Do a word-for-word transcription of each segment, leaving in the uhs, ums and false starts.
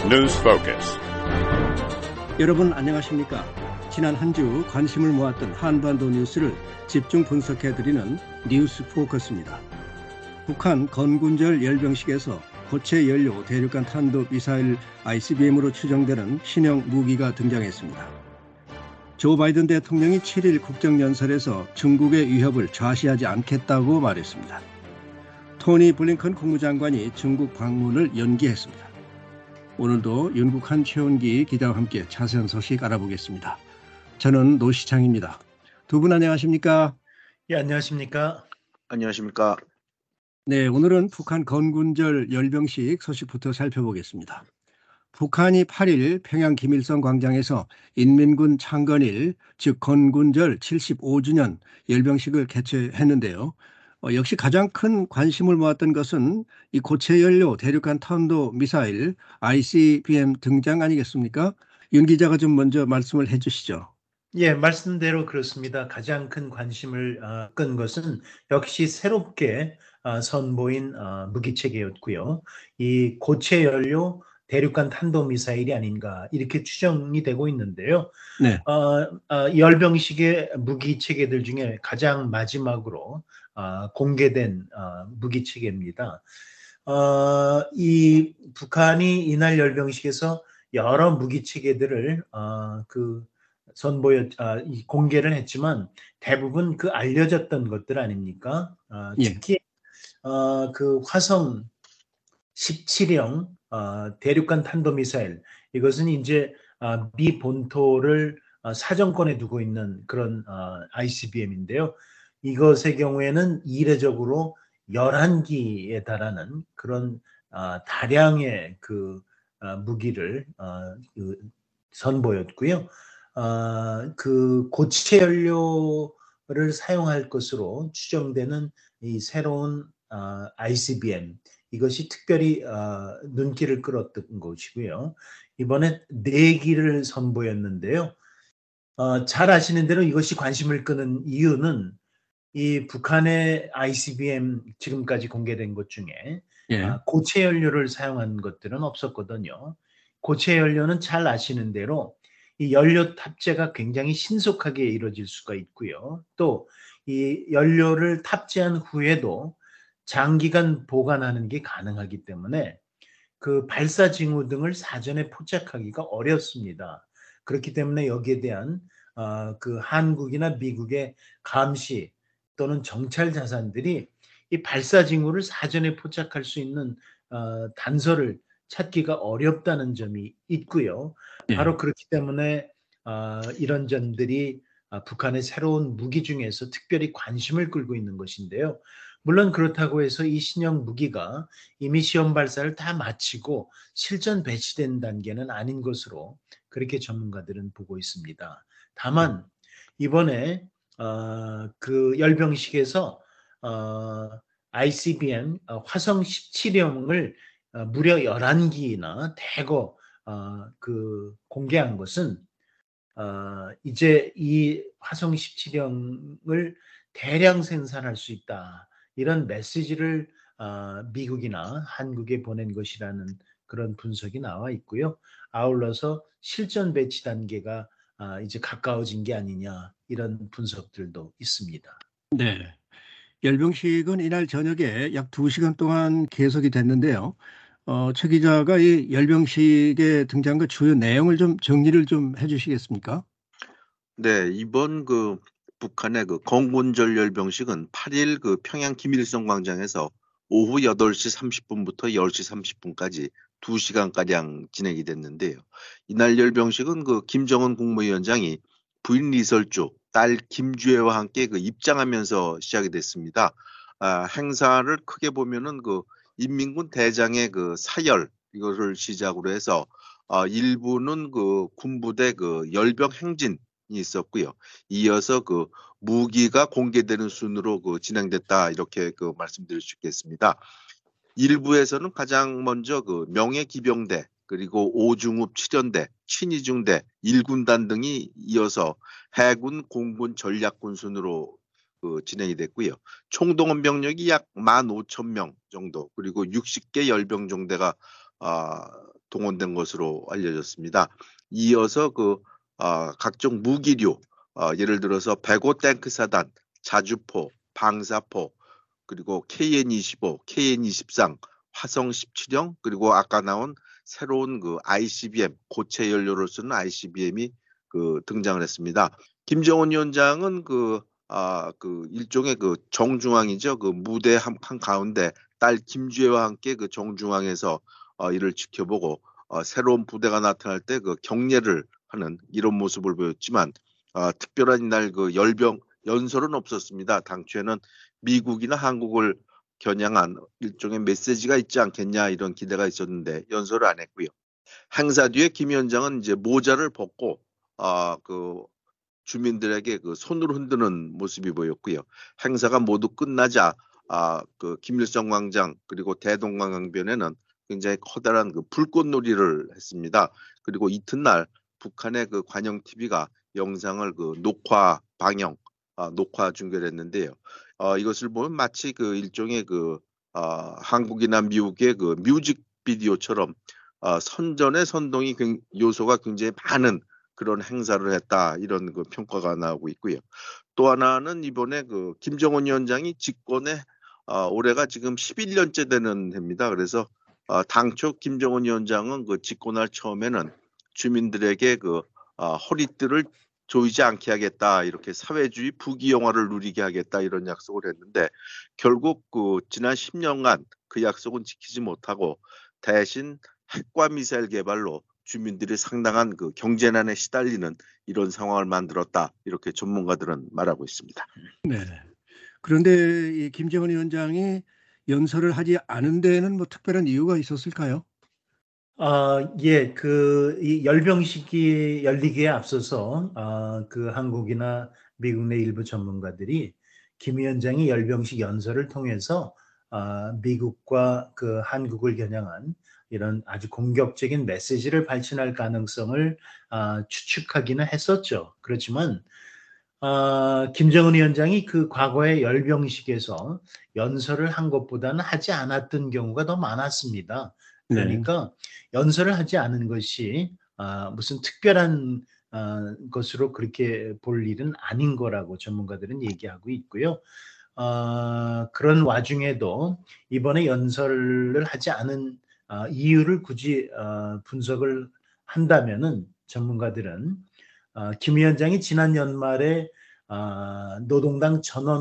News Focus. 여러분 안녕하십니까? 지난 한 주 관심을 모았던 한반도 뉴스를 집중 분석해드리는 뉴스 포커스입니다. 북한 건군절 열병식에서 고체 연료 대륙간 탄도 미사일 아이씨비엠으로 추정되는 신형 무기가 등장했습니다. 조 바이든 대통령이 칠 일 국정연설에서 중국의 위협을 좌시하지 않겠다고 말했습니다. 토니 블링컨 국무장관이 중국 방문을 연기했습니다. 오늘도 윤국한 최원기 기자와 함께 자세한 소식 알아보겠습니다. 저는 노시창입니다. 두 분 안녕하십니까? 예, 안녕하십니까? 안녕하십니까? 네, 오늘은 북한 건군절 열병식 소식부터 살펴보겠습니다. 북한이 팔 일 평양 김일성 광장에서 인민군 창건일, 즉 건군절 칠십오 주년 열병식을 개최했는데요. 어, 역시 가장 큰 관심을 모았던 것은 이 고체 연료 대륙간 탄도 미사일 아이씨비엠 등장 아니겠습니까? 윤 기자가 좀 먼저 말씀을 해주시죠. 예, 말씀대로 그렇습니다. 가장 큰 관심을 어, 끈 것은 역시 새롭게 어, 선보인 어, 무기 체계였고요. 이 고체 연료 대륙간 탄도 미사일이 아닌가 이렇게 추정이 되고 있는데요. 네. 어, 어, 열병식의 무기 체계들 중에 가장 마지막으로 어, 공개된 어, 무기 체계입니다. 어, 이 북한이 이날 열병식에서 여러 무기 체계들을 어, 그 선보였, 아, 이 공개를 했지만 대부분 그 알려졌던 것들 아닙니까? 어, 특히 어, 그 화성 십칠형 어, 대륙간 탄도미사일 이것은 이제 어, 미 본토를 어, 사정권에 두고 있는 그런 어, 아이씨비엠인데요. 이것의 경우에는 이례적으로 열한 기에 달하는 그런 어, 다량의 그 어, 무기를 어, 그 선보였고요. 어, 그 고체 연료를 사용할 것으로 추정되는 이 새로운 어, 아이씨비엠 이것이 특별히 어, 눈길을 끌었던 것이고요. 이번에 네 기를 선보였는데요. 어, 잘 아시는 대로 이것이 관심을 끄는 이유는 이 북한의 아이씨비엠 지금까지 공개된 것 중에 예. 아, 고체 연료를 사용한 것들은 없었거든요. 고체 연료는 잘 아시는 대로 이 연료 탑재가 굉장히 신속하게 이루어질 수가 있고요. 또 이 연료를 탑재한 후에도 장기간 보관하는 게 가능하기 때문에 그 발사 징후 등을 사전에 포착하기가 어렵습니다. 그렇기 때문에 여기에 대한 어, 그 한국이나 미국의 감시 또는 정찰 자산들이 이 발사 징후를 사전에 포착할 수 있는 어, 단서를 찾기가 어렵다는 점이 있고요. 예. 바로 그렇기 때문에 어, 이런 점들이 어, 북한의 새로운 무기 중에서 특별히 관심을 끌고 있는 것인데요. 물론 그렇다고 해서 이 신형 무기가 이미 시험 발사를 다 마치고 실전 배치된 단계는 아닌 것으로 그렇게 전문가들은 보고 있습니다. 다만 이번에 어, 그 열병식에서 어, 아이씨비엠 어, 화성 십칠형을 어, 무려 열한 기나 대거 어, 그 공개한 것은 어, 이제 이 화성 십칠형을 대량 생산할 수 있다. 이런 메시지를 어, 미국이나 한국에 보낸 것이라는 그런 분석이 나와 있고요. 아울러서 실전 배치 단계가 어, 이제 가까워진 게 아니냐 이런 분석들도 있습니다. 네. 열병식은 이날 저녁에 약 두 시간 동안 계속이 됐는데요. 어, 최 기자가 이 열병식에 등장한 주요 내용을 좀 정리를 좀 해주시겠습니까? 네, 이번 그 북한의 그 건군절 열병식은 팔 일 그 평양 김일성 광장에서 오후 여덟 시 삼십 분부터 열 시 삼십 분까지 두 시간가량 진행이 됐는데요. 이날 열병식은 그 김정은 국무위원장이 부인 리설주, 딸 김주애와 함께 그 입장하면서 시작이 됐습니다. 아, 행사를 크게 보면은 그 인민군 대장의 그 사열 이것을 시작으로 해서 어, 일부는 그 군부대 그 열병 행진이 있었고요. 이어서 그 무기가 공개되는 순으로 그 진행됐다 이렇게 그 말씀드릴 수 있겠습니다. 일부에서는 가장 먼저 그 명예기병대 그리고 오중읍 칠연대, 신의중대, 일군단 등이 이어서 해군, 공군, 전략군 순으로 그 진행이 됐고요. 총동원 병력이 약 만 오천 명 정도 그리고 육십 개 열병종대가 아, 동원된 것으로 알려졌습니다. 이어서 그 어, 각종 무기류, 어, 예를 들어서 백오 탱크사단, 자주포, 방사포, 그리고 케이엔 이십오, 케이엔 이십삼, 화성 십칠형, 그리고 아까 나온 새로운 그 아이씨비엠, 고체 연료를 쓰는 아이씨비엠이 그 등장을 했습니다. 김정은 위원장은 그, 아, 그 일종의 그 정중앙이죠. 그 무대 한, 한 가운데 딸 김주혜와 함께 그 정중앙에서 어, 이를 지켜보고 어, 새로운 부대가 나타날 때 그 격려를 하는 이런 모습을 보였지만 어, 특별한 이날 그 열병 연설은 없었습니다. 당초에는 미국이나 한국을 겨냥한 일종의 메시지가 있지 않겠냐 이런 기대가 있었는데 연설을 안 했고요. 행사 뒤에 김 위원장은 이제 모자를 벗고 아, 그 주민들에게 그 손을 흔드는 모습이 보였고요. 행사가 모두 끝나자 아, 그 김일성 광장 그리고 대동강변에는 굉장히 커다란 그 불꽃놀이를 했습니다. 그리고 이튿날 북한의 그 관영 티비가 영상을 그 녹화 방영, 아, 녹화 중계를 했는데요. 어, 이것을 보면 마치 그 일종의 그 어, 한국이나 미국의 그 뮤직비디오처럼 어, 선전의 선동이 굉- 요소가 굉장히 많은 그런 행사를 했다 이런 그 평가가 나오고 있고요. 또 하나는 이번에 그 김정은 위원장이 집권에 어, 올해가 지금 십일 년째 되는 해입니다. 그래서 어, 당초 김정은 위원장은 그 집권할 처음에는 주민들에게 그 어, 허리띠를 조이지 않게 하겠다 이렇게 사회주의 부귀영화를 누리게 하겠다 이런 약속을 했는데 결국 그 지난 십 년간 그 약속은 지키지 못하고 대신 핵과 미사일 개발로 주민들이 상당한 그 경제난에 시달리는 이런 상황을 만들었다 이렇게 전문가들은 말하고 있습니다. 네. 그런데 이 김정은 위원장이 연설을 하지 않은 데에는 뭐 특별한 이유가 있었을까요? 아, 예, 그, 이 열병식이 열리기에 앞서서, 아, 그 한국이나 미국 내 일부 전문가들이 김 위원장이 열병식 연설을 통해서, 아, 미국과 그 한국을 겨냥한 이런 아주 공격적인 메시지를 발신할 가능성을, 아, 추측하기는 했었죠. 그렇지만, 아, 김정은 위원장이 그 과거의 열병식에서 연설을 한 것보다는 하지 않았던 경우가 더 많았습니다. 네. 그러니까 연설을 하지 않은 것이 아, 무슨 특별한 아, 것으로 그렇게 볼 일은 아닌 거라고 전문가들은 얘기하고 있고요. 아, 그런 와중에도 이번에 연설을 하지 않은 아, 이유를 굳이 아, 분석을 한다면은 전문가들은 아, 김 위원장이 지난 연말에 아, 노동당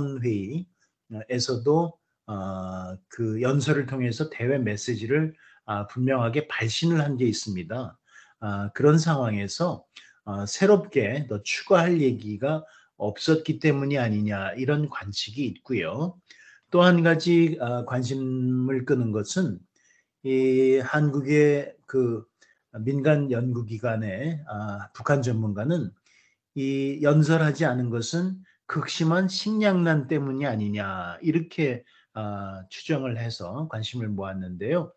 전원회의에서도 아, 그 연설을 통해서 대외 메시지를 아, 분명하게 발신을 한 게 있습니다. 아, 그런 상황에서 아, 새롭게 더 추가할 얘기가 없었기 때문이 아니냐 이런 관측이 있고요. 또 한 가지 아, 관심을 끄는 것은 이 한국의 그 민간 연구기관의 아, 북한 전문가는 이 연설하지 않은 것은 극심한 식량난 때문이 아니냐 이렇게 아, 추정을 해서 관심을 모았는데요.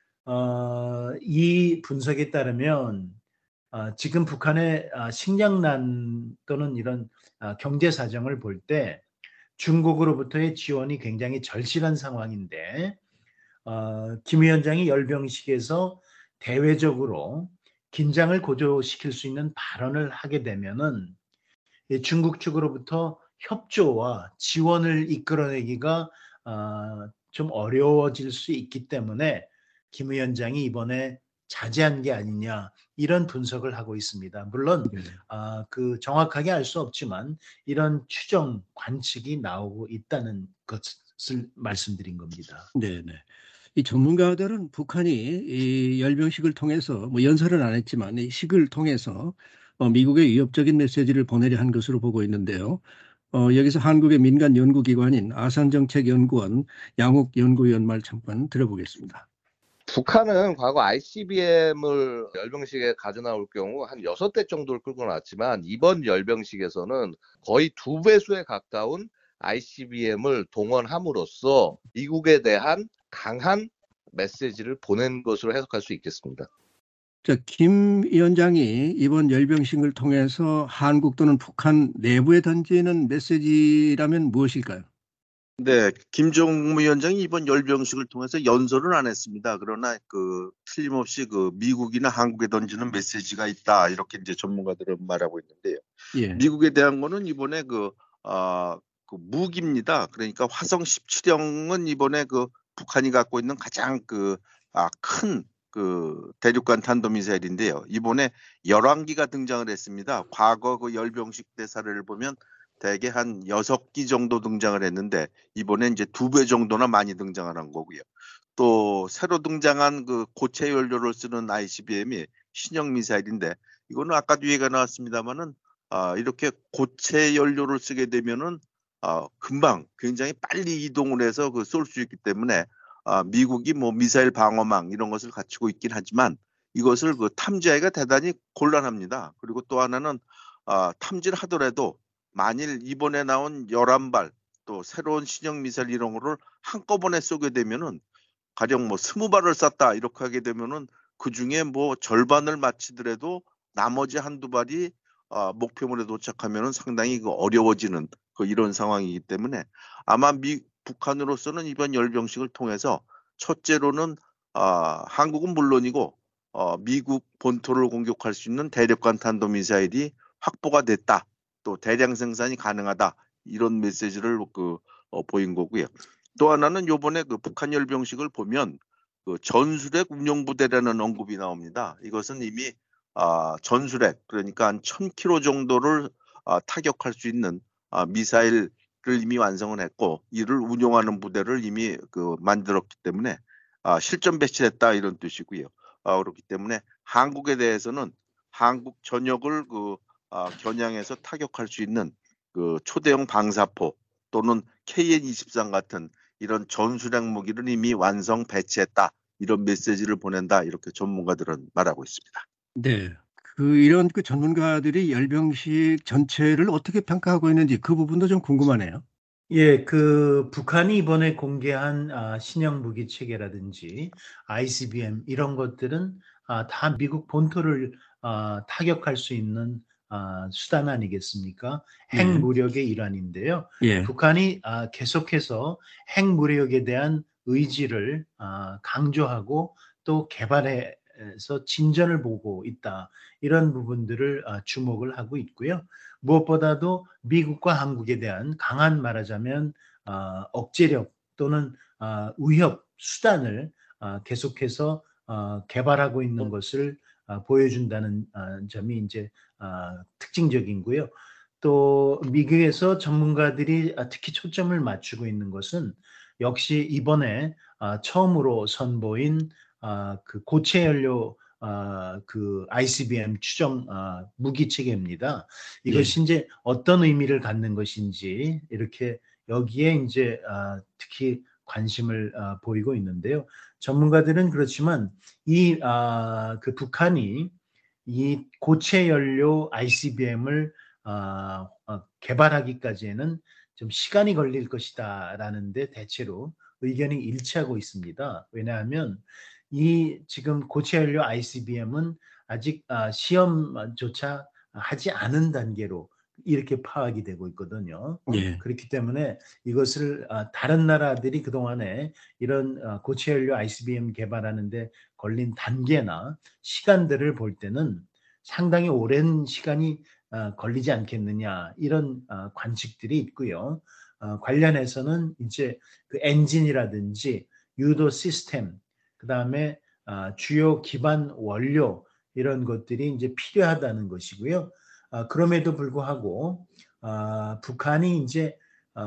어, 이 분석에 따르면 아, 지금 북한의 아, 식량난 또는 이런 아, 경제 사정을 볼 때 중국으로부터의 지원이 굉장히 절실한 상황인데 어, 김 위원장이 열병식에서 대외적으로 긴장을 고조시킬 수 있는 발언을 하게 되면은 중국 측으로부터 협조와 지원을 이끌어내기가 어, 좀 어려워질 수 있기 때문에 김 위원장이 이번에 자제한 게 아니냐 이런 분석을 하고 있습니다. 물론 네. 어, 그 정확하게 알 수 없지만 이런 추정 관측이 나오고 있다는 것을 말씀드린 겁니다. 네, 네. 이 전문가들은 북한이 이 열병식을 통해서 뭐 연설은 안 했지만 이 식을 통해서 어, 미국에 위협적인 메시지를 보내려 한 것으로 보고 있는데요. 어, 여기서 한국의 민간 연구기관인 아산정책연구원 양욱 연구위원 말 잠깐 들어보겠습니다. 북한은 과거 아이씨비엠을 열병식에 가져나올 경우 한 여섯 대 정도를 끌고 나왔지만 이번 열병식에서는 거의 두 배수에 가까운 아이씨비엠을 동원함으로써 미국에 대한 강한 메시지를 보낸 것으로 해석할 수 있겠습니다. 자, 김 위원장이 이번 열병식을 통해서 한국 또는 북한 내부에 던지는 메시지라면 무엇일까요? 네, 김정무 위원장이 이번 열병식을 통해서 연설은 안 했습니다. 그러나 그 틀림없이 그 미국이나 한국에 던지는 메시지가 있다 이렇게 이제 전문가들은 말하고 있는데요. 예. 미국에 대한 거는 이번에 그, 아, 그 무기입니다. 그러니까 화성 십칠형은 이번에 그 북한이 갖고 있는 가장 그, 아, 큰 그 대륙간 탄도미사일인데요. 이번에 열한 기가 등장을 했습니다. 과거 그 열병식 대사를 보면 대개 한 여섯 기 정도 등장을 했는데 이번에 이제 두 배 정도나 많이 등장을 한 거고요. 또 새로 등장한 그 고체 연료를 쓰는 아이씨비엠이 신형 미사일인데 이거는 아까도 얘기가 나왔습니다만은 아, 이렇게 고체 연료를 쓰게 되면은 아, 금방 굉장히 빨리 이동을 해서 그 쏠 수 있기 때문에 아, 미국이 뭐 미사일 방어망 이런 것을 갖추고 있긴 하지만 이것을 그 탐지하기가 대단히 곤란합니다. 그리고 또 하나는 아, 탐지를 하더라도 만일 이번에 나온 열한 발 또 새로운 신형 미사일 이런 거를 한꺼번에 쏘게 되면은 가령 뭐 스무 발을 쐈다 이렇게 하게 되면은 그 중에 뭐 절반을 마치더라도 나머지 한두 발이 어, 목표물에 도착하면은 상당히 그 어려워지는 그 이런 상황이기 때문에 아마 미 북한으로서는 이번 열병식을 통해서 첫째로는 어, 한국은 물론이고 어, 미국 본토를 공격할 수 있는 대륙간 탄도미사일이 확보가 됐다. 또 대량 생산이 가능하다. 이런 메시지를 그 어, 보인 거고요. 또 하나는 요번에 그 북한 열병식을 보면 그 전술핵 운용부대라는 언급이 나옵니다. 이것은 이미 아, 전술핵 그러니까 한 천 킬로미터 정도를 아, 타격할 수 있는 아, 미사일을 이미 완성을 했고 이를 운용하는 부대를 이미 그 만들었기 때문에 아, 실전 배치했다 이런 뜻이고요. 아, 그렇기 때문에 한국에 대해서는 한국 전역을 그 아, 겨냥해서 타격할 수 있는 그 초대형 방사포 또는 케이엔 이십삼 같은 이런 전술핵 무기를 이미 완성 배치했다. 이런 메시지를 보낸다. 이렇게 전문가들은 말하고 있습니다. 네. 그 이런 그 전문가들이 열병식 전체를 어떻게 평가하고 있는지 그 부분도 좀 궁금하네요. 예, 그 북한이 이번에 공개한 아, 신형 무기 체계라든지 아이씨비엠 이런 것들은 아, 다 미국 본토를 아, 타격할 수 있는 아, 수단 아니겠습니까? 예. 핵무력의 일환인데요. 예. 북한이 아, 계속해서 핵무력에 대한 의지를 아, 강조하고 또 개발해서 진전을 보고 있다. 이런 부분들을 아, 주목을 하고 있고요. 무엇보다도 미국과 한국에 대한 강한 말하자면 어, 억제력 또는 어, 위협 수단을 어, 계속해서 어, 개발하고 있는 것을 어, 보여준다는 어, 점이 이제 어, 특징적인고요. 또 미국에서 전문가들이 특히 초점을 맞추고 있는 것은 역시 이번에 어, 처음으로 선보인 어, 그 고체 연료 어, 그 아이씨비엠 추정 어, 무기 체계입니다. 예. 이것이 이제 어떤 의미를 갖는 것인지 이렇게 여기에 이제 어, 특히 관심을 어, 보이고 있는데요. 전문가들은 그렇지만 이 아, 그 북한이 이 고체 연료 아이씨비엠을 어, 어, 개발하기까지는 좀 시간이 걸릴 것이다라는데 대체로 의견이 일치하고 있습니다. 왜냐하면 이 지금 고체 연료 아이씨비엠은 아직 아, 시험조차 하지 않은 단계로 이렇게 파악이 되고 있거든요. 예. 그렇기 때문에 이것을 아, 다른 나라들이 그동안에 이런 아, 고체 연료 아이씨비엠 개발하는데 걸린 단계나 시간들을 볼 때는 상당히 오랜 시간이 아, 걸리지 않겠느냐 이런 아, 관측들이 있고요. 아, 관련해서는 이제 그 엔진이라든지 유도 시스템, 그 다음에 아, 주요 기반 원료 이런 것들이 이제 필요하다는 것이고요. 아, 그럼에도 불구하고 아, 북한이 이제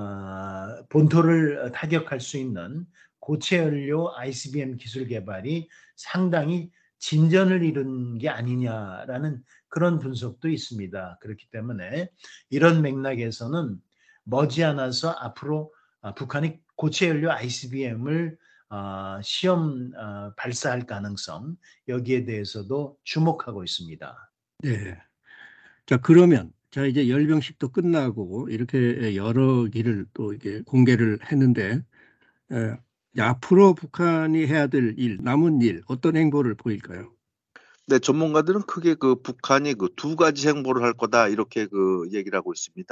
아, 본토를 타격할 수 있는 고체 연료 아이씨비엠 기술 개발이 상당히 진전을 이룬 게 아니냐라는 그런 분석도 있습니다. 그렇기 때문에 이런 맥락에서는 머지않아서 앞으로 아, 북한이 고체 연료 아이씨비엠을 아, 시험 아, 발사할 가능성 여기에 대해서도 주목하고 있습니다. 네. 자, 그러면 자 이제 열병식도 끝나고 이렇게 여러 기를 또 이게 공개를 했는데 에, 앞으로 북한이 해야 될 일, 남은 일 어떤 행보를 보일까요? 네, 전문가들은 크게 그 북한이 그 두 가지 행보를 할 거다 이렇게 그 얘기를 하고 있습니다.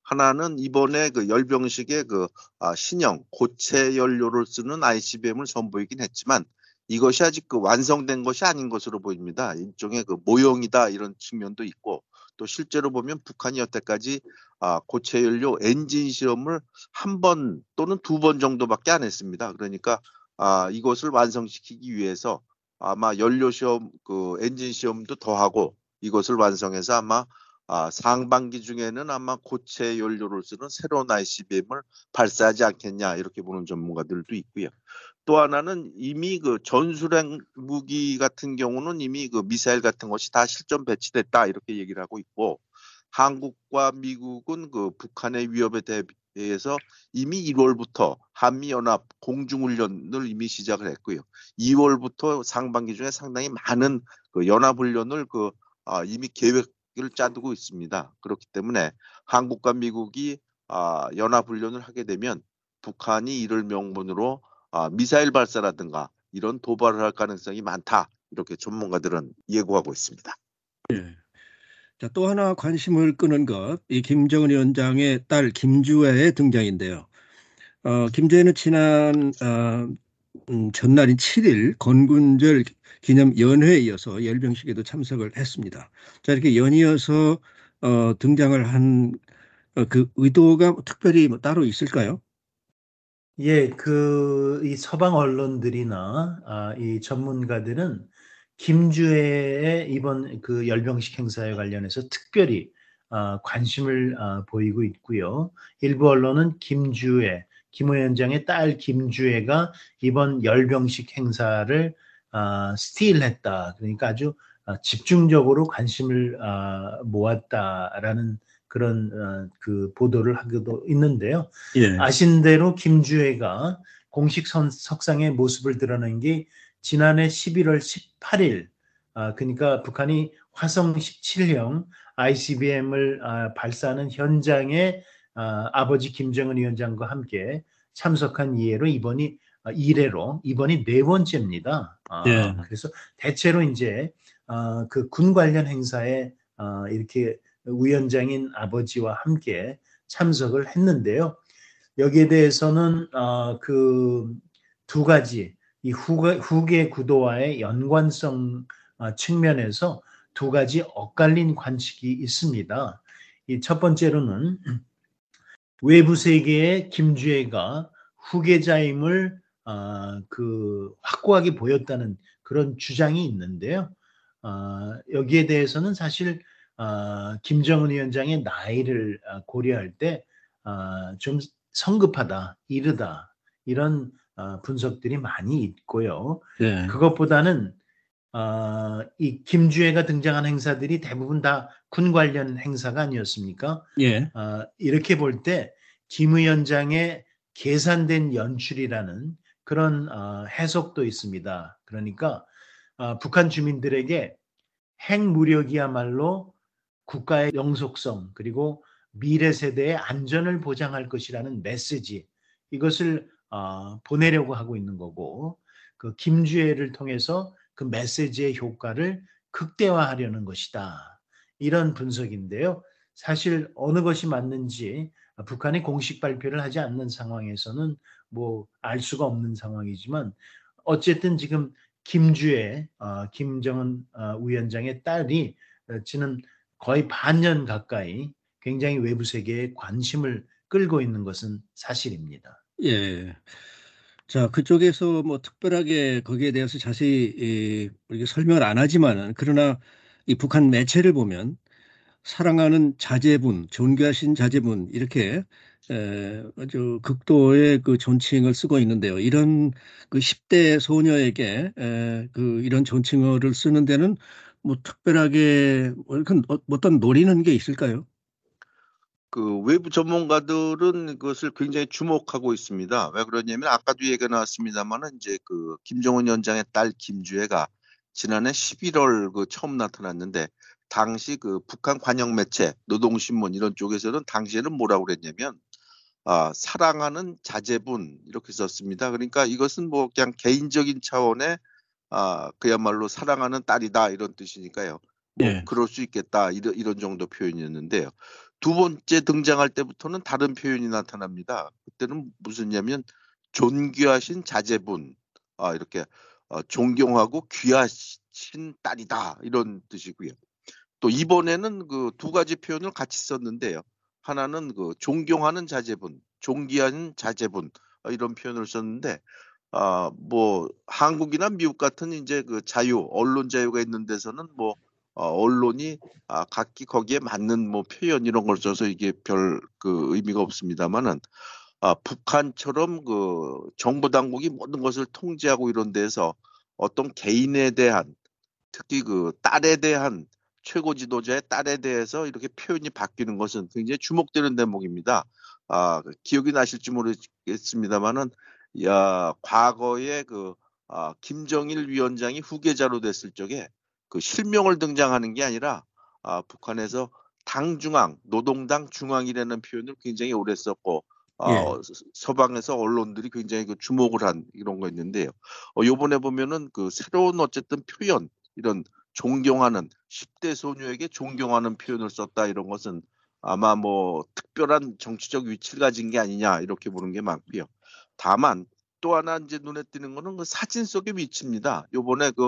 하나는 이번에 그 열병식의 그 아, 신형 고체 연료를 쓰는 아이씨비엠을 선보이긴 했지만 이것이 아직 그 완성된 것이 아닌 것으로 보입니다. 일종의 그 모형이다 이런 측면도 있고 또 실제로 보면 북한이 여태까지 아, 고체 연료 엔진 시험을 한 번 또는 두 번 정도밖에 안 했습니다. 그러니까 아, 이것을 완성시키기 위해서 아마 연료 시험, 그 엔진 시험도 더 하고 이것을 완성해서 아마 아, 상반기 중에는 아마 고체 연료를 쓰는 새로운 아이씨비엠을 발사하지 않겠냐 이렇게 보는 전문가들도 있고요. 또 하나는 이미 그 전술핵 무기 같은 경우는 이미 그 미사일 같은 것이 다 실전 배치됐다 이렇게 얘기를 하고 있고 한국과 미국은 그 북한의 위협에 대해서 이미 일월부터 한미연합 공중훈련을 이미 시작을 했고요. 이월부터 상반기 중에 상당히 많은 그 연합훈련을 그 아, 이미 계획을 짜두고 있습니다. 그렇기 때문에 한국과 미국이 아, 연합훈련을 하게 되면 북한이 이를 명분으로 아, 미사일 발사라든가 이런 도발을 할 가능성이 많다. 이렇게 전문가들은 예고하고 있습니다. 예. 자, 또 하나 관심을 끄는 것, 이 김정은 위원장의 딸 김주애의 등장인데요. 어, 김주애는 지난 어, 음, 전날인 칠 일 건군절 기념 연회에 이어서 열병식에도 참석을 했습니다. 자, 이렇게 연이어서 어, 등장을 한 그 의도가 특별히 뭐 따로 있을까요? 예, 그, 이 서방 언론들이나, 아, 이 전문가들은 김주애의 이번 그 열병식 행사에 관련해서 특별히 아, 관심을 아, 보이고 있고요. 일부 언론은 김주애, 김 위원장의 딸 김주애가 이번 열병식 행사를 아, 스틸했다. 그러니까 아주 아, 집중적으로 관심을 아, 모았다라는 그런 어, 그 보도를 하기도 있는데요. 예. 아신 대로 김주애가 공식 선, 석상의 모습을 드러낸 게 지난해 십일월 십팔일, 아, 그러니까 북한이 화성 십칠형 아이씨비엠을 아, 발사하는 현장에 아, 아버지 김정은 위원장과 함께 참석한 이해로 이번이 아, 이래로 이번이 네 번째입니다. 아, 예. 그래서 대체로 이제 아, 그 군 관련 행사에 아, 이렇게 위원장인 아버지와 함께 참석을 했는데요. 여기에 대해서는 어, 그두 가지 이 후계, 후계 구도와의 연관성 어, 측면에서 두 가지 엇갈린 관측이 있습니다. 이 첫 번째로는 외부 세계의 김주애가 후계자임을 어, 그 확고하게 보였다는 그런 주장이 있는데요. 어, 여기에 대해서는 사실 어, 김정은 위원장의 나이를 어, 고려할 때 좀 성급하다, 이르다 이런 어, 분석들이 많이 있고요. 예. 그것보다는 어, 이 김주애가 등장한 행사들이 대부분 다 군 관련 행사가 아니었습니까? 예. 어, 이렇게 볼 때 김 위원장의 계산된 연출이라는 그런 어, 해석도 있습니다. 그러니까 어, 북한 주민들에게 핵무력이야말로 국가의 영속성 그리고 미래 세대의 안전을 보장할 것이라는 메시지 이것을 어, 보내려고 하고 있는 거고 그 김주애를 통해서 그 메시지의 효과를 극대화하려는 것이다. 이런 분석인데요. 사실 어느 것이 맞는지 북한이 공식 발표를 하지 않는 상황에서는 뭐 알 수가 없는 상황이지만 어쨌든 지금 김주애, 어, 김정은 어, 위원장의 딸이 지금 거의 반년 가까이 굉장히 외부 세계에 관심을 끌고 있는 것은 사실입니다. 예. 자, 그쪽에서 뭐 특별하게 거기에 대해서 자세히 이, 우리가 설명을 안 하지만은 그러나 이 북한 매체를 보면 사랑하는 자제분, 존귀하신 자제분 이렇게 에, 아주 극도의 그 존칭을 쓰고 있는데요. 이런 그 십 대 소녀에게 에, 그 이런 존칭어를 쓰는 데는 뭐 특별하게 뭐 이런 어떤 노리는 게 있을까요? 그 외부 전문가들은 그것을 굉장히 주목하고 있습니다. 왜 그러냐면 아까도 얘기가 나왔습니다만은 이제 그 김정은 위원장의 딸 김주애가 지난해 십일월 그 처음 나타났는데 당시 그 북한 관영 매체 노동신문 이런 쪽에서는 당시에는 뭐라고 그랬냐면 아, 사랑하는 자제분 이렇게 썼습니다. 그러니까 이것은 뭐 그냥 개인적인 차원의 아, 그야말로 사랑하는 딸이다 이런 뜻이니까요. 뭐 예. 그럴 수 있겠다 이런, 이런 정도 표현이었는데요. 두 번째 등장할 때부터는 다른 표현이 나타납니다. 그때는 무슨냐면 존귀하신 자제분, 아, 이렇게 어, 존경하고 귀하신 딸이다 이런 뜻이고요. 또 이번에는 그 두 가지 표현을 같이 썼는데요. 하나는 그 존경하는 자제분, 존귀한 자제분 어, 이런 표현을 썼는데 아, 뭐 한국이나 미국 같은 이제 그 자유, 언론 자유가 있는 데서는 뭐 어, 언론이 아, 각기 거기에 맞는 뭐 표현 이런 걸 써서 이게 별 그 의미가 없습니다만은 아, 북한처럼 그 정부 당국이 모든 것을 통제하고 이런 데서 어떤 개인에 대한 특히 그 딸에 대한 최고 지도자의 딸에 대해서 이렇게 표현이 바뀌는 것은 굉장히 주목되는 대목입니다. 아, 기억이 나실지 모르겠습니다만은 야, 과거에 그 아, 김정일 위원장이 후계자로 됐을 적에 그 실명을 등장하는 게 아니라 아, 북한에서 당중앙, 노동당 중앙이라는 표현을 굉장히 오래 썼고 예. 어, 서방에서 언론들이 굉장히 그 주목을 한 이런 거 있는데요. 어, 요번에 보면은 그 새로운 어쨌든 표현 이런 존경하는 십 대 소녀에게 존경하는 표현을 썼다 이런 것은 아마 뭐 특별한 정치적 위치를 가진 게 아니냐 이렇게 보는 게 많고요. 다만 또 하나 이제 눈에 띄는 거는 그 사진 속의 위치입니다. 요번에 그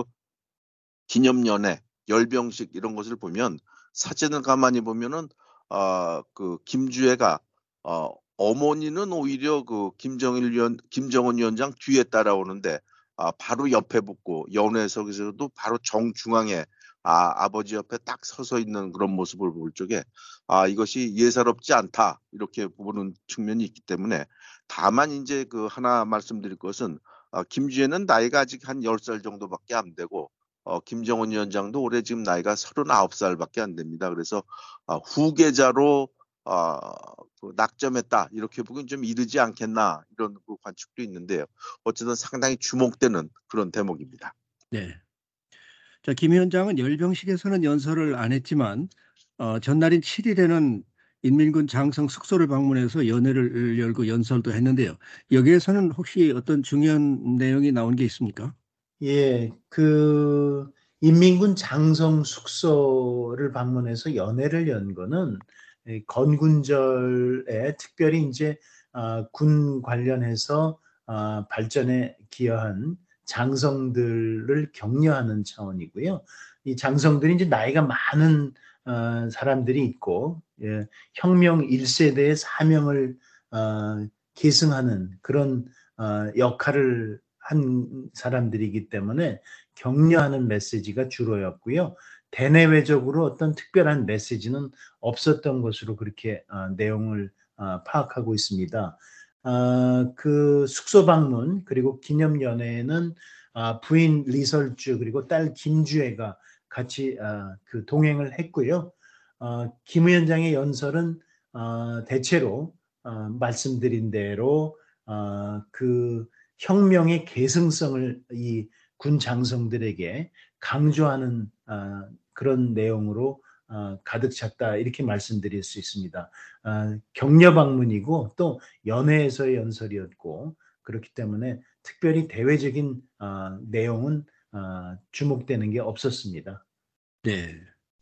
기념연회, 열병식 이런 것을 보면 사진을 가만히 보면은 아, 그 김주애가 어, 어머니는 오히려 그 김정일 위원, 김정은 위원장 뒤에 따라오는데 아, 바로 옆에 붙고 연회석에서도 바로 정중앙에 아, 아버지 옆에 딱 서서 있는 그런 모습을 볼 적에 아, 이것이 예사롭지 않다 이렇게 보는 측면이 있기 때문에 다만 이제 그 하나 말씀드릴 것은 아, 김주애는 나이가 아직 한 열 살 정도밖에 안 되고 어, 김정은 위원장도 올해 지금 나이가 서른아홉 살밖에 안 됩니다. 그래서 아, 후계자로 아, 그 낙점했다 이렇게 보기엔 좀 이르지 않겠나 이런 그 관측도 있는데요. 어쨌든 상당히 주목되는 그런 대목입니다. 네. 자, 김 위원장은 열병식에서는 연설을 안 했지만 어, 전날인 칠 일에는 인민군 장성 숙소를 방문해서 연회를 열고 연설도 했는데요. 여기에서는 혹시 어떤 중요한 내용이 나온 게 있습니까? 예, 그 인민군 장성 숙소를 방문해서 연회를 연 거는 이 건군절에 특별히 이제 아, 군 관련해서 아, 발전에 기여한 장성들을 격려하는 차원이고요. 이 장성들이 이제 나이가 많은 어, 사람들이 있고 예, 혁명 일 세대의 사명을 어, 계승하는 그런 어, 역할을 한 사람들이기 때문에 격려하는 메시지가 주로였고요. 대내외적으로 어떤 특별한 메시지는 없었던 것으로 그렇게 어, 내용을 어, 파악하고 있습니다. 어, 그 숙소 방문 그리고 기념연회에는 어, 부인 리설주 그리고 딸 김주애가 같이 어, 그 동행을 했고요. 어, 김 위원장의 연설은 어, 대체로 어, 말씀드린 대로 어, 그 혁명의 계승성을 이 군 장성들에게 강조하는 어, 그런 내용으로 어, 가득 찼다 이렇게 말씀드릴 수 있습니다. 어, 격려 방문이고 또 연회에서의 연설이었고 그렇기 때문에 특별히 대외적인 어, 내용은 어, 주목되는 게 없었습니다. 네.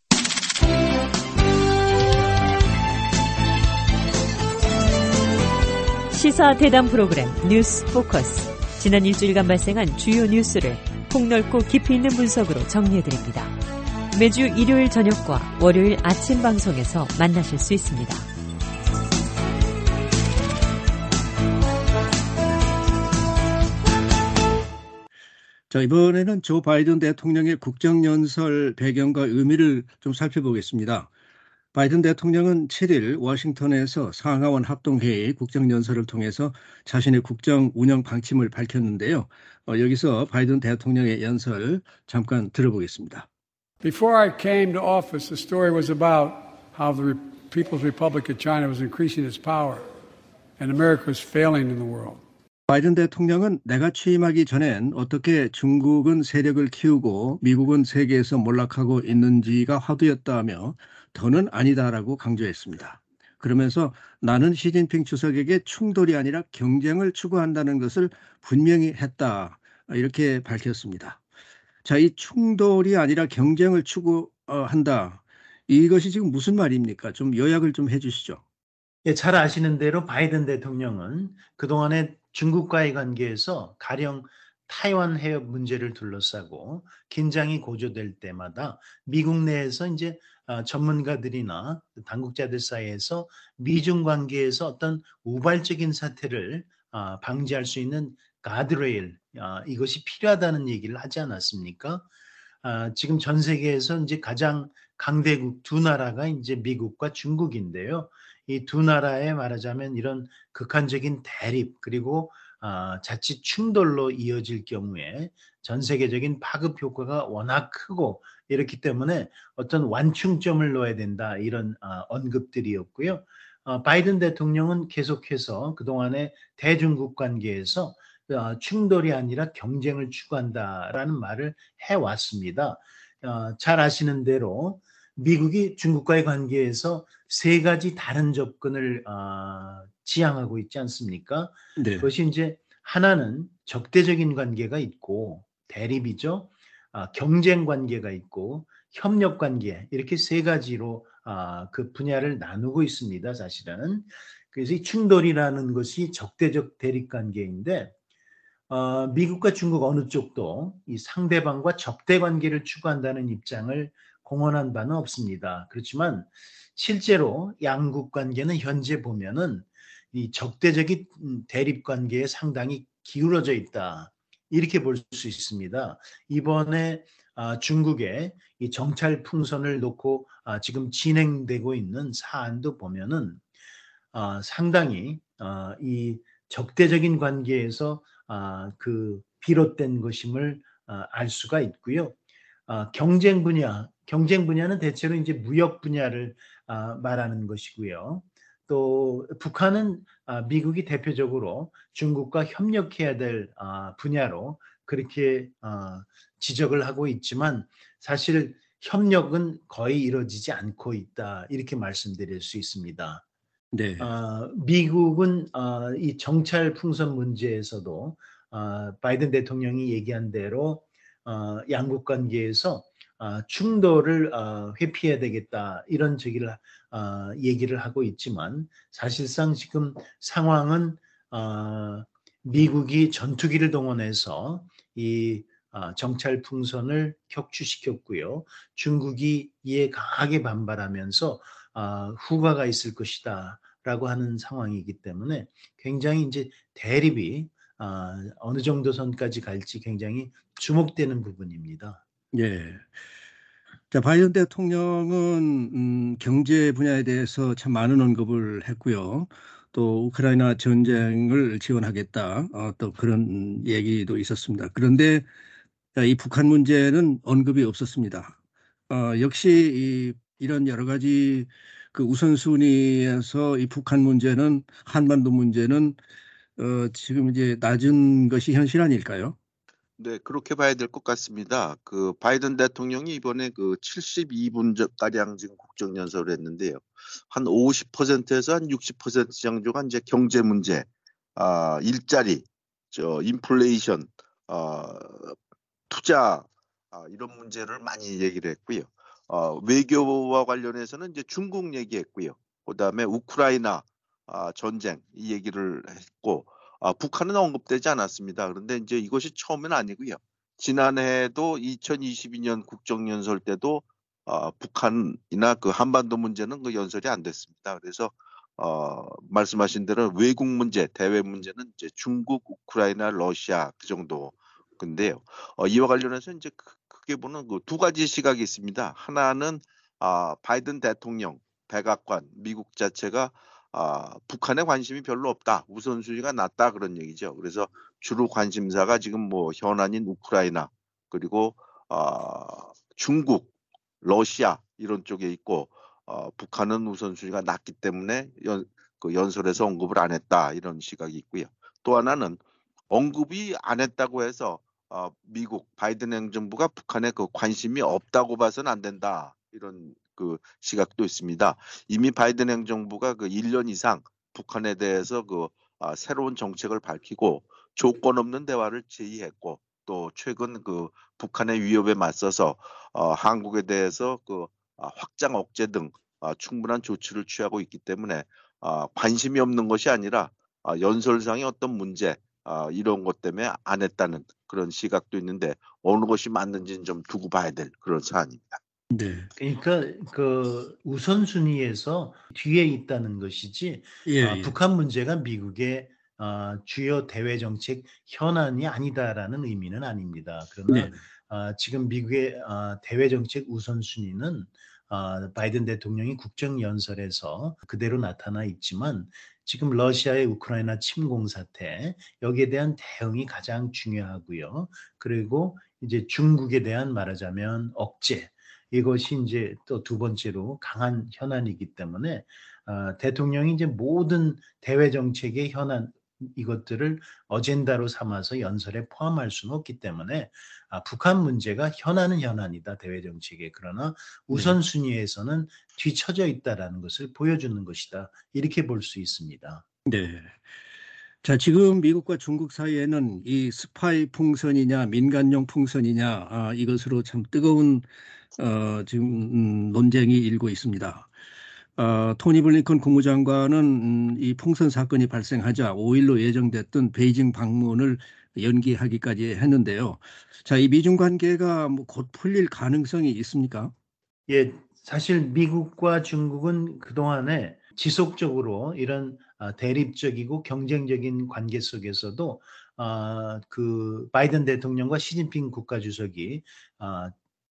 시사 대담 프로그램 뉴스 포커스. 지난 일주일간 발생한 주요 뉴스를 폭넓고 깊이 있는 분석으로 정리해드립니다. 매주 일요일 저녁과 월요일 아침 방송에서 만나실 수 있습니다. 자, 이번에는 조 바이든 대통령의 국정연설 배경과 의미를 좀 살펴보겠습니다. 바이든 대통령은 칠 일 워싱턴에서 상하원 합동회의 국정연설을 통해서 자신의 국정 운영 방침을 밝혔는데요. 어, 여기서 바이든 대통령의 연설 잠깐 들어보겠습니다. Before I came to office, the story was about how the People's Republic of China was increasing its power and America was failing in the world. 바이든 대통령은 내가 취임하기 전엔 어떻게 중국은 세력을 키우고 미국은 세계에서 몰락하고 있는지가 화두였다며 더는 아니다라고 강조했습니다. 그러면서 나는 시진핑 주석에게 충돌이 아니라 경쟁을 추구한다는 것을 분명히 했다. 이렇게 밝혔습니다. 자, 이 충돌이 아니라 경쟁을 추구한다. 이것이 지금 무슨 말입니까? 좀 요약을 좀 해주시죠. 예, 잘 아시는 대로 바이든 대통령은 그동안에 중국과의 관계에서 가령 타이완 해협 문제를 둘러싸고 긴장이 고조될 때마다 미국 내에서 이제 아, 전문가들이나 당국자들 사이에서 미중 관계에서 어떤 우발적인 사태를 아, 방지할 수 있는 가드레일, 아, 이것이 필요하다는 얘기를 하지 않았습니까? 아, 지금 전 세계에서 이제 가장 강대국 두 나라가 이제 미국과 중국인데요. 이 두 나라에 말하자면 이런 극한적인 대립 그리고 아, 자칫 충돌로 이어질 경우에 전 세계적인 파급 효과가 워낙 크고 이렇기 때문에 어떤 완충점을 놓아야 된다 이런 아, 언급들이었고요. 아, 바이든 대통령은 계속해서 그동안의 대중국 관계에서 아, 충돌이 아니라 경쟁을 추구한다라는 말을 해왔습니다. 어, 잘 아시는 대로 미국이 중국과의 관계에서 세 가지 다른 접근을 어, 지향하고 있지 않습니까? 네. 그것이 이제 하나는 적대적인 관계가 있고 대립이죠. 아, 경쟁 관계가 있고 협력 관계 이렇게 세 가지로 아, 그 분야를 나누고 있습니다. 사실은. 그래서 이 충돌이라는 것이 적대적 대립 관계인데 어, 미국과 중국 어느 쪽도 이 상대방과 적대 관계를 추구한다는 입장을 공언한 바는 없습니다. 그렇지만 실제로 양국 관계는 현재 보면은 이 적대적인 대립 관계에 상당히 기울어져 있다. 이렇게 볼 수 있습니다. 이번에 아, 중국의 이 정찰 풍선을 놓고 아, 지금 진행되고 있는 사안도 보면은 아, 상당히 아, 이 적대적인 관계에서 아, 그 비롯된 것임을 아, 알 수가 있고요. 아, 경쟁 분야, 경쟁 분야는 대체로 이제 무역 분야를 아, 말하는 것이고요. 또 북한은 아, 미국이 대표적으로 중국과 협력해야 될 아, 분야로 그렇게 아, 지적을 하고 있지만 사실 협력은 거의 이루어지지 않고 있다 이렇게 말씀드릴 수 있습니다. 네. 어, 미국은 어, 이 정찰 풍선 문제에서도 어, 바이든 대통령이 얘기한 대로 어, 양국 관계에서 어, 충돌을 어, 회피해야 되겠다 이런 저기를 어, 얘기를 하고 있지만 사실상 지금 상황은 어, 미국이 전투기를 동원해서 이 어, 정찰 풍선을 격추시켰고요. 중국이 이에 강하게 반발하면서 어, 후과가 있을 것이다. 라고 하는 상황이기 때문에 굉장히 이제 대립이 아, 어느 정도 선까지 갈지 굉장히 주목되는 부분입니다. 예. 자, 바이든 대통령은 음, 경제 분야에 대해서 참 많은 언급을 했고요. 또 우크라이나 전쟁을 지원하겠다. 어, 또 그런 얘기도 있었습니다. 그런데 이 북한 문제는 언급이 없었습니다. 어, 역시 이, 이런 여러 가지 그 우선순위에서 이 북한 문제는 한반도 문제는 어, 지금 이제 낮은 것이 현실 아닐까요? 네, 그렇게 봐야 될 것 같습니다. 그 바이든 대통령이 이번에 그 칠십이 분 가량 지금 국정연설을 했는데요. 한 오십 퍼센트에서 한 육십 퍼센트 정도가 이제 경제 문제, 아, 일자리, 저 인플레이션, 아, 투자, 아, 이런 문제를 많이 얘기를 했고요. 어, 외교와 관련해서는 이제 중국 얘기했고요. 그다음에 우크라이나 아, 전쟁 이 얘기를 했고 아, 북한은 언급되지 않았습니다. 그런데 이제 이것이 처음은 아니고요. 지난해에도 이천이십이 년 국정연설 때도 아, 북한이나 그 한반도 문제는 그 연설이 안 됐습니다. 그래서 어, 말씀하신 대로 외국 문제, 대외 문제는 이제 중국, 우크라이나, 러시아 그 정도. 근데요. 어, 이와 관련해서 이제 크- 크게 보는 그 두 가지 시각이 있습니다. 하나는 아, 바이든 대통령, 백악관, 미국 자체가 아, 북한에 관심이 별로 없다. 우선순위가 낮다 그런 얘기죠. 그래서 주로 관심사가 지금 뭐 현안인 우크라이나 그리고 아, 중국, 러시아 이런 쪽에 있고 어, 북한은 우선순위가 낮기 때문에 연, 그 연설에서 언급을 안 했다 이런 시각이 있고요. 또 하나는 언급이 안 했다고 해서 어, 미국 바이든 행정부가 북한에 그 관심이 없다고 봐서는 안 된다 이런 그 시각도 있습니다. 이미 바이든 행정부가 그 일 년 이상 북한에 대해서 그 아, 새로운 정책을 밝히고 조건 없는 대화를 제의했고 또 최근 그 북한의 위협에 맞서서 어, 한국에 대해서 그 아, 확장 억제 등 아, 충분한 조치를 취하고 있기 때문에 아, 관심이 없는 것이 아니라 아, 연설상의 어떤 문제 아, 이런 것 때문에 안 했다는 그런 시각도 있는데 어느 것이 맞는지는 좀 두고 봐야 될 그런 사안입니다. 네. 그러니까 그 우선순위에서 뒤에 있다는 것이지 예, 아, 예. 북한 문제가 미국의 아, 주요 대외 정책 현안이 아니다라는 의미는 아닙니다. 그러나 네. 아, 지금 미국의 아, 대외 정책 우선순위는 아, 바이든 대통령이 국정연설에서 그대로 나타나 있지만 지금 러시아의 우크라이나 침공 사태 여기에 대한 대응이 가장 중요하고요. 그리고 이제 중국에 대한 말하자면 억제 이것이 이제 또 두 번째로 강한 현안이기 때문에 어, 대통령이 이제 모든 대외 정책의 현안 이것들을 어젠다로 삼아서 연설에 포함할 수는 없기 때문에 아, 북한 문제가 현안은 현안이다 대외 정책에 그러나 우선순위에서는 뒤처져 있다라는 것을 보여주는 것이다 이렇게 볼 수 있습니다. 네. 자, 지금 미국과 중국 사이에는 이 스파이 풍선이냐 민간용 풍선이냐 아, 이것으로 참 뜨거운 어, 지금 음, 논쟁이 일고 있습니다. 어, 토니 블링컨 국무장관은 음, 이 풍선 사건이 발생하자 오 일로 예정됐던 베이징 방문을 연기하기까지 했는데요. 자, 이 미중 관계가 뭐 곧 풀릴 가능성이 있습니까? 예, 사실 미국과 중국은 그동안에 지속적으로 이런 아, 대립적이고 경쟁적인 관계 속에서도 아, 그 바이든 대통령과 시진핑 국가주석이 아,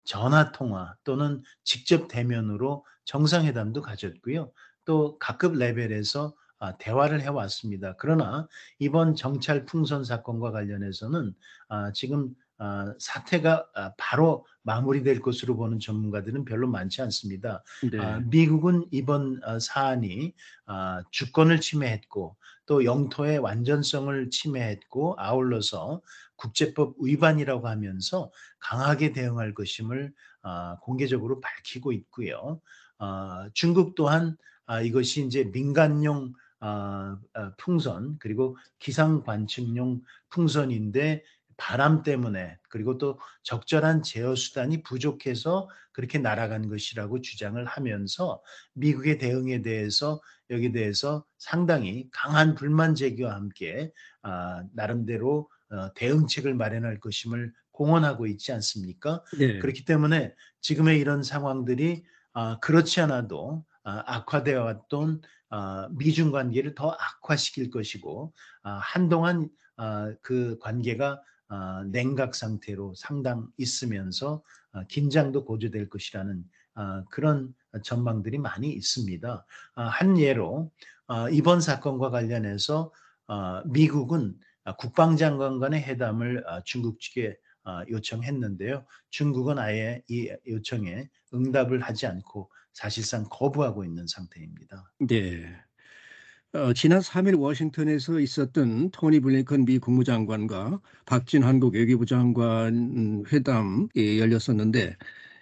전화 통화 또는 직접 대면으로 정상회담도 가졌고요. 또 각급 레벨에서 아, 대화를 해왔습니다. 그러나 이번 정찰 풍선 사건과 관련해서는 아, 지금 아, 사태가 아, 바로 마무리될 것으로 보는 전문가들은 별로 많지 않습니다. 아, 네. 미국은 이번 아, 사안이 아, 주권을 침해했고 또 영토의 완전성을 침해했고 아울러서 국제법 위반이라고 하면서 강하게 대응할 것임을 아, 공개적으로 밝히고 있고요. 아, 중국 또한 아, 이것이 이제 민간용 아, 아, 풍선 그리고 기상 관측용 풍선인데 바람 때문에 그리고 또 적절한 제어 수단이 부족해서 그렇게 날아간 것이라고 주장을 하면서 미국의 대응에 대해서 여기에 대해서 상당히 강한 불만 제기와 함께 아, 나름대로 어, 대응책을 마련할 것임을 공언하고 있지 않습니까? 네. 그렇기 때문에 지금의 이런 상황들이 아, 그렇지 않아도 아, 악화되어 왔던 아, 미중 관계를 더 악화시킬 것이고 아, 한동안 아, 그 관계가 아, 냉각 상태로 상당 있으면서 아, 긴장도 고조될 것이라는 아, 그런 전망들이 많이 있습니다. 아, 한 예로 아, 이번 사건과 관련해서 아, 미국은 아, 국방장관 간의 회담을 아, 중국 측에 아, 요청했는데요. 중국은 아예 이 요청에 응답을 하지 않고 사실상 거부하고 있는 상태입니다. 네. 어, 지난 삼 일 워싱턴에서 있었던 토니 블링컨 미 국무장관과 박진 한국 외교부 장관 회담이 열렸었는데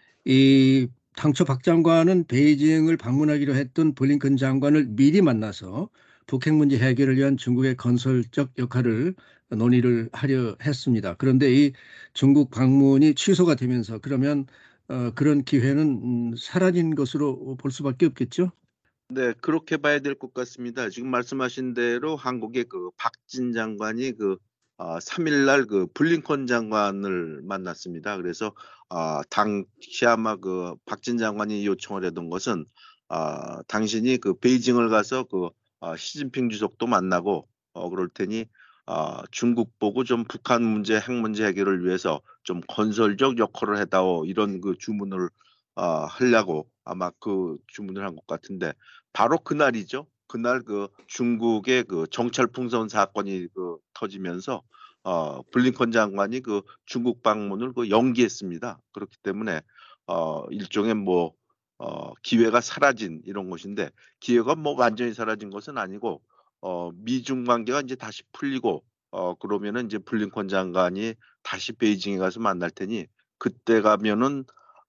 이 당초 박 장관은 베이징을 방문하기로 했던 블링컨 장관을 미리 만나서 북핵 문제 해결을 위한 중국의 건설적 역할을 논의를 하려 했습니다. 그런데 이 중국 방문이 취소가 되면서 그러면 어, 그런 기회는 음, 사라진 것으로 볼 수밖에 없겠죠? 네, 그렇게 봐야 될 것 같습니다. 지금 말씀하신 대로 한국의 그 박진 장관이 그 아, 삼 일 날 그 블링컨 장관을 만났습니다. 그래서 아, 당시 아마 그 박진 장관이 요청을 했던 것은 아, 당신이 그 베이징을 가서 그 아, 시진핑 주석도 만나고 어, 그럴 테니 아, 중국 보고 좀 북한 문제, 핵 문제 해결을 위해서 좀 건설적 역할을 해다오 이런 그 주문을 아, 하려고 아마 그 주문을 한 것 같은데 바로 그날이죠. 그날 그 중국의 그 정찰 풍선 사건이 그 터지면서 어 블링컨 장관이 그 중국 방문을 그 연기했습니다. 그렇기 때문에 어 일종의 뭐 어 기회가 사라진 이런 것인데 기회가 뭐 완전히 사라진 것은 아니고 어 미중 관계가 이제 다시 풀리고 어 그러면은 이제 블링컨 장관이 다시 베이징에 가서 만날 테니 그때 가면은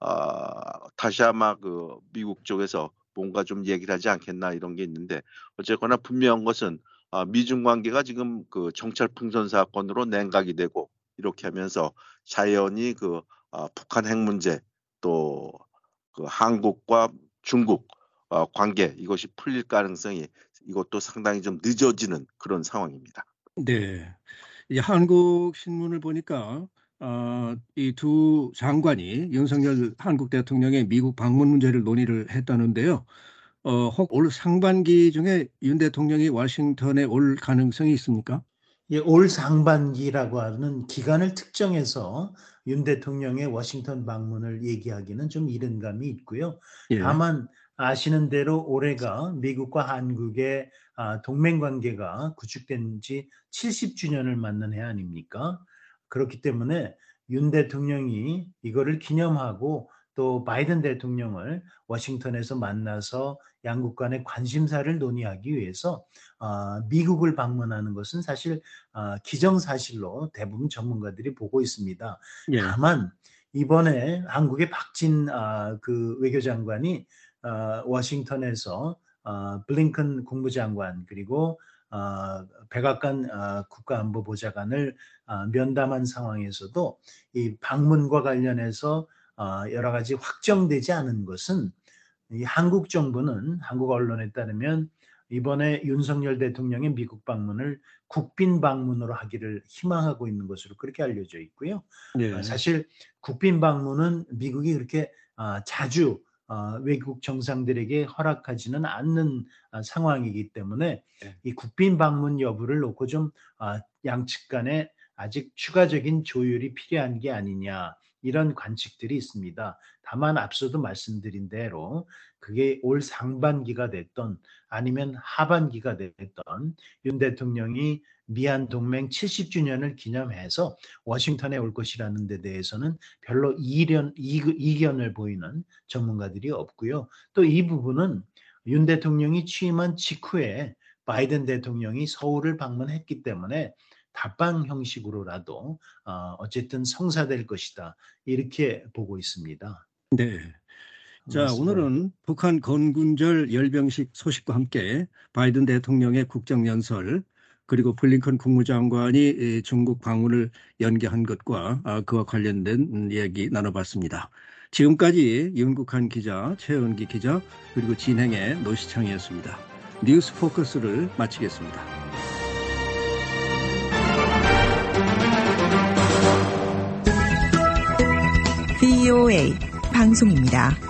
아 다시 아마 그 미국 쪽에서 뭔가 좀 얘기를 하지 않겠나 이런 게 있는데 어쨌거나 분명한 것은 아, 미중 관계가 지금 그 정찰 풍선 사건으로 냉각이 되고 이렇게 하면서 자연히 그 아, 북한 핵 문제 또 그 한국과 중국 어, 관계 이것이 풀릴 가능성이 이것도 상당히 좀 늦어지는 그런 상황입니다. 네, 이 한국 신문을 보니까 어, 이 두 장관이 윤석열 한국 대통령의 미국 방문 문제를 논의를 했다는데요. 어, 혹 올 상반기 중에 윤 대통령이 워싱턴에 올 가능성이 있습니까? 예, 올 상반기라고 하는 기간을 특정해서 윤 대통령의 워싱턴 방문을 얘기하기는 좀 이른 감이 있고요. 예. 다만 아시는 대로 올해가 미국과 한국의 동맹 관계가 구축된 지 칠십 주년을 맞는 해 아닙니까? 그렇기 때문에 윤 대통령이 이거를 기념하고 또 바이든 대통령을 워싱턴에서 만나서 양국 간의 관심사를 논의하기 위해서 어, 미국을 방문하는 것은 사실 어, 기정사실로 대부분 전문가들이 보고 있습니다. 예. 다만 이번에 한국의 박진 어, 그 외교장관이 어, 워싱턴에서 어, 블링컨 국무장관 그리고 어, 백악관 어, 국가안보보좌관을 어, 면담한 상황에서도 이 방문과 관련해서 어, 여러 가지 확정되지 않은 것은 이 한국 정부는 한국 언론에 따르면 이번에 윤석열 대통령의 미국 방문을 국빈 방문으로 하기를 희망하고 있는 것으로 그렇게 알려져 있고요. 예. 사실 국빈 방문은 미국이 그렇게 자주 외국 정상들에게 허락하지는 않는 상황이기 때문에 이 국빈 방문 여부를 놓고 좀 양측 간에 아직 추가적인 조율이 필요한 게 아니냐 이런 관측들이 있습니다. 다만 앞서도 말씀드린 대로 그게 올 상반기가 됐던 아니면 하반기가 됐던 윤 대통령이 미한 동맹 칠십 주년을 기념해서 워싱턴에 올 것이라는 데 대해서는 별로 이견, 이견을 보이는 전문가들이 없고요. 또 이 부분은 윤 대통령이 취임한 직후에 바이든 대통령이 서울을 방문했기 때문에 답방 형식으로라도 어, 어쨌든 성사될 것이다. 이렇게 보고 있습니다. 네. 자, 오늘은 북한 건군절 열병식 소식과 함께 바이든 대통령의 국정연설 그리고 블링컨 국무장관이 중국 방문을 연기한 것과 그와 관련된 이야기 나눠봤습니다. 지금까지 윤국한 기자, 최은기 기자 그리고 진행의 노시창이었습니다. 뉴스 포커스를 마치겠습니다. 브이오에이 방송입니다.